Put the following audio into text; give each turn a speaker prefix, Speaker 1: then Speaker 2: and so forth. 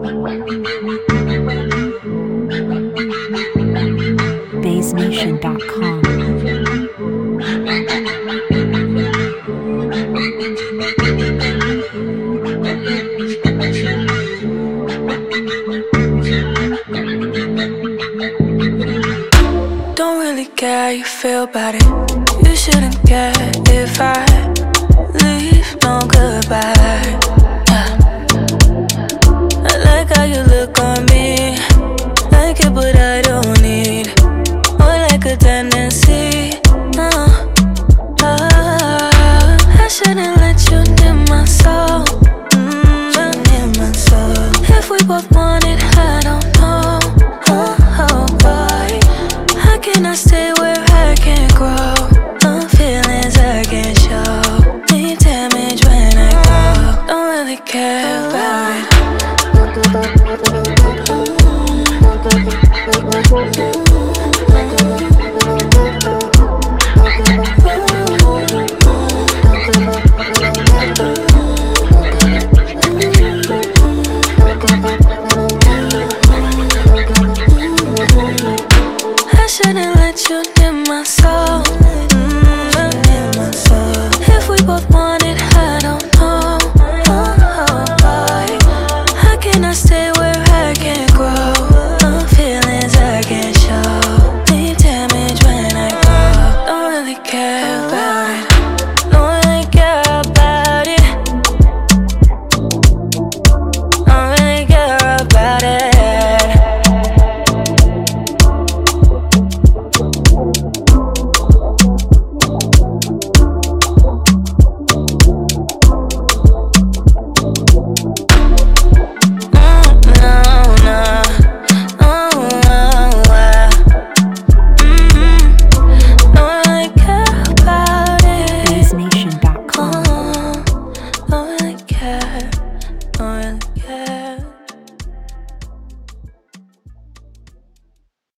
Speaker 1: BaseNation.com.
Speaker 2: Don't really care how you feel about it. You shouldn't care if I leave, no goodbye. I like how you look on me, like it but I don't need, more like a tendency. I shouldn't let you near my soul, near my soul. If we both want it, I don't know. Oh boy, how can I stay where I can't grow? Feelings I can't show, need damage when I go. Don't really care about it. I shouldn't let you near my soul, near my soul. If we both want it, I don't know. Oh boy, how can I stay